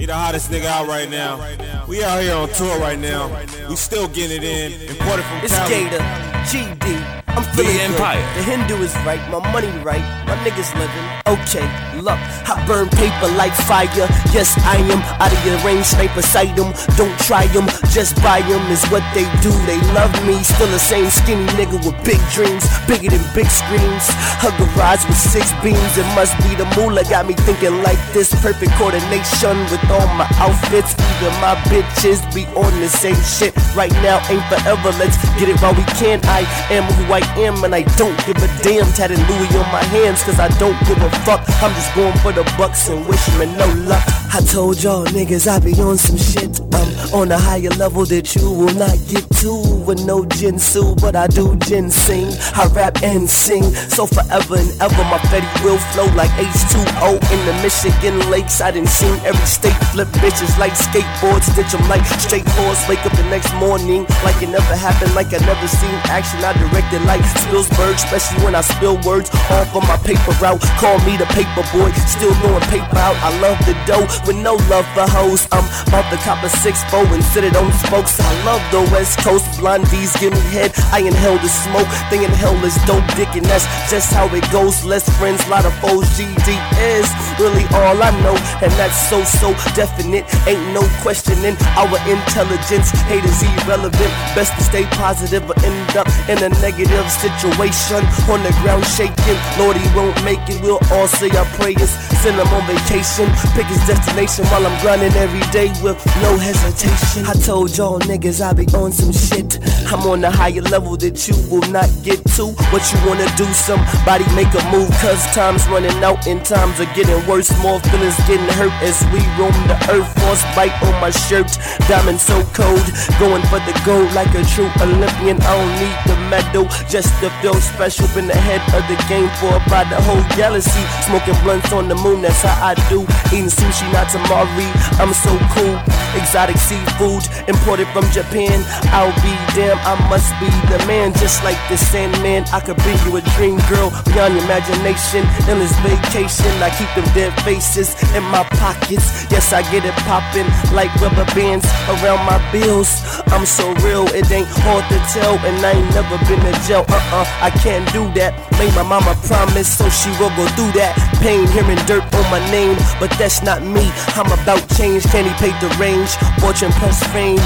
He the hottest nigga out right now. We out here on tour right now. We still getting it in. Imported from It's Cali. Gator, GD. I'm feeling good. Empire. The Hindu is right, my money right, my niggas living. Okay, look, I burn paper like fire. Yes, I am out of your range, sniper sight 'em. Don't try 'em, just buy 'em is what they do. They love me, still the same skinny nigga with big dreams, bigger than big screens. A garage with 6 beams, it must be the moolah. Got me thinking like this, perfect coordination with all my outfits. Even my bitches be on the same shit. Right now ain't forever, let's get it while we can. I am who I am and I don't give a damn. Tatted Louis on my hands cause I don't give a fuck. I'm just going for the bucks and wish me no luck. I told y'all niggas I be on some shit. I'm on a higher level that you will not get to. With no Jinsu, but I do ginseng. I rap and sing, so forever and ever my Fetty will flow like H2O in the Michigan lakes. I done seen every state flip bitches like skateboards, stitch them like straight horse. Wake up the next morning like it never happened, like I never seen action. I directed like Spielberg, especially when I spill words off of my paper route. Call me the paper boy, still going paper out. I love the dough with no love for hoes. I'm about to cop a 6-4 and sit it on spokes. I love the West Coast, blondies give me head. I inhale the smoke, they inhale this dope dick, and that's just how it goes. Less friends, lot of foes. GD is really all I know, and that's so definite. Ain't no questioning our intelligence. Hate is irrelevant. Best to stay positive or end up in a negative situation. On the ground shaking, Lord, he won't make it. We'll all say our prayers. Send him on vacation, pick his destination while I'm grinding every day with no hesitation. I told y'all niggas I be on some shit. I'm on a higher level that you will not get to. What you wanna do, somebody make a move, cause time's running out and times are getting worse. More feelings getting hurt as we roam the earth. Force bite on my shirt, diamond so cold. Going for the gold like a true Olympian. I don't need the medal just to feel special. Been ahead of the game for about the whole galaxy. Smoking blunts on the moon, that's how I do. Eating sushi, not tamari, I'm so cool. Exotic seafood, imported from Japan. I'll be damn, I must be the man. Just like the Sandman, I could bring you a dream girl beyond your imagination. Endless vacation, I keep them dead faces in my pockets. Yes, I get it poppin' like rubber bands around my bills. I'm so real, it ain't hard to tell. And I ain't never been to jail, I can't do that. Made my mama promise, so she will go through that. Pain, hearing dirt on my name, but that's not me. I'm about change, Kenny paid the range. Fortune plus fame,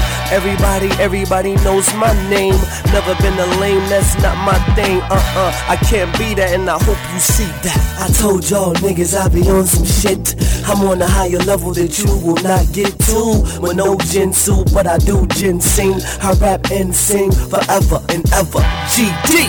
everybody knows my name. Never been a lame, that's not my thing. I can't be that, and I hope you see that. I told y'all niggas I be on some shit. I'm on a higher level that you will not get to. With no Jinsu, but I do ginseng. I rap and sing forever and ever. GD.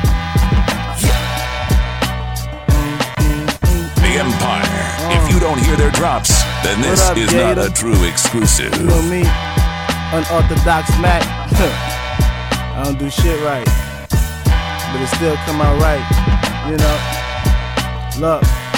The Empire. If you don't hear their drops, then this up, is Gator? not a true exclusive. You know me, unorthodox Mac. I don't do shit right, but it still come out right, you know. Look,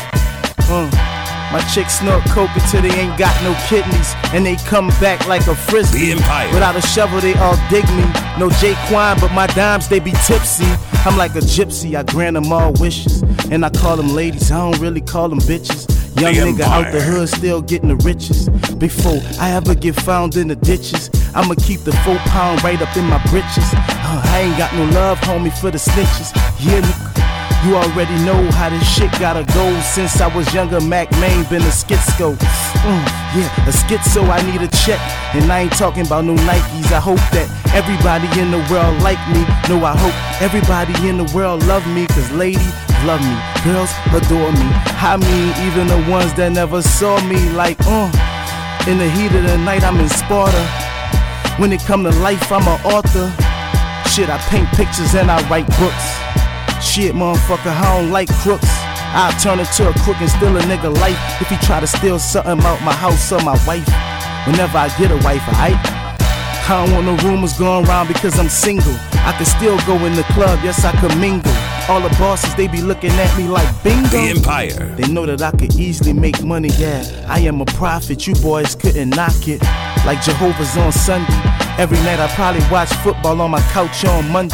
my chicks snort coke until they ain't got no kidneys, and they come back like a frisbee. The Empire. Without a shovel, they all dig me. No Jaquan, but my dimes, they be tipsy. I'm like a gypsy, I grant them all wishes, and I call them ladies, I don't really call them bitches. Young The nigga Empire. out the hood still getting the riches. Before I ever get found in the ditches, I'ma keep the 4 pound right up in my britches. I ain't got no love, homie, for the snitches. Yeah, nigga, you already know how this shit gotta go. Since I was younger, Mac Main been a schizo. Yeah, a schizo, I need a check. And I ain't talking about no Nikes. I hope that everybody in the world like me. No, I hope everybody in the world love me. Cause ladies love me, girls adore me. I mean, even the ones that never saw me. Like, in the heat of the night, I'm in Sparta. When it come to life, I'm an author. Shit, I paint pictures and I write books. Shit, motherfucker, I don't like crooks. I'll turn into a crook and steal a nigga life if he try to steal something out my house or my wife. Whenever I get a wife, I don't want no rumors going around because I'm single. I can still go in the club, yes I can mingle. All the bosses, they be looking at me like bingo. The Empire. They know that I could easily make money, yeah. I am a prophet, you boys couldn't knock it. Like Jehovah's on Sunday. Every night I probably watch football on my couch on Monday.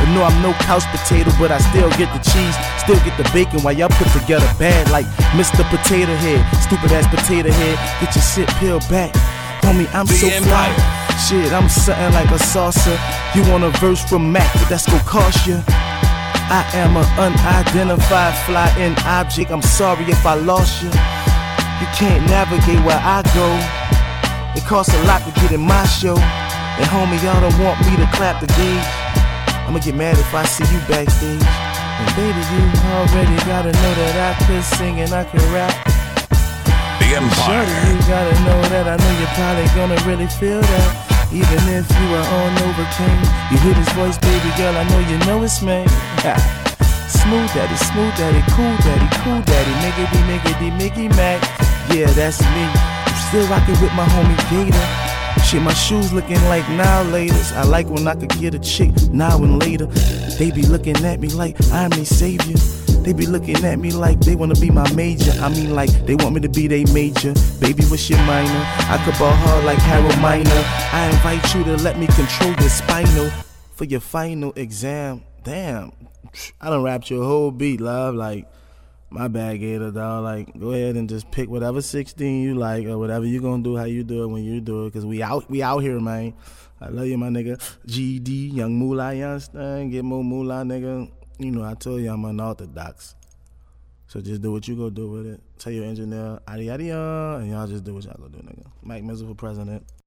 But no, I'm no couch potato, but I still get the cheese, still get the bacon while y'all put together bad like Mr. Potato Head. Stupid ass potato head, get your shit peeled back. Homie, I'm so fly. Shit, I'm something like a saucer. You want a verse from Mac, but that's gon' cost you. I am an unidentified flying object. I'm sorry if I lost you. You can't navigate where I go. It costs a lot to get in my show. And homie, y'all don't want me to clap the gauge. I'ma get mad if I see you backstage. And baby, you already gotta know that I could sing and I could rap. The Empire. Shorty, you gotta know that I know you're probably gonna really feel that. Even if you are on Novocaine, you hear this voice, baby girl, I know you know it's me. Smooth daddy, cool daddy, miggity, Mickey Mac. Yeah, that's me. I'm still rocking with my homie Gator. Shit, my shoes looking like now laters. I like when I could get a chick now and later. They be looking at me like I'm their savior. They be looking at me like they wanna be my major. I mean like they want me to be they major. Baby, what's your minor? I could ball hard like Harold Miner. I invite you to let me control your spinal for your final exam. Damn, I done rapped your whole beat, love. Like, my bad, Gator, dog. Like, go ahead and just pick whatever 16 you like or whatever you gonna do, how you do it when you do it. Cause we out here, man. I love you, my nigga. GD, Young Moolah, you understand? Get more moolah, nigga. You know, I told you I'm unorthodox. So just do what you go do with it. Tell your engineer, adi, and y'all just do what y'all go do, nigga. Mike Mizzle for president.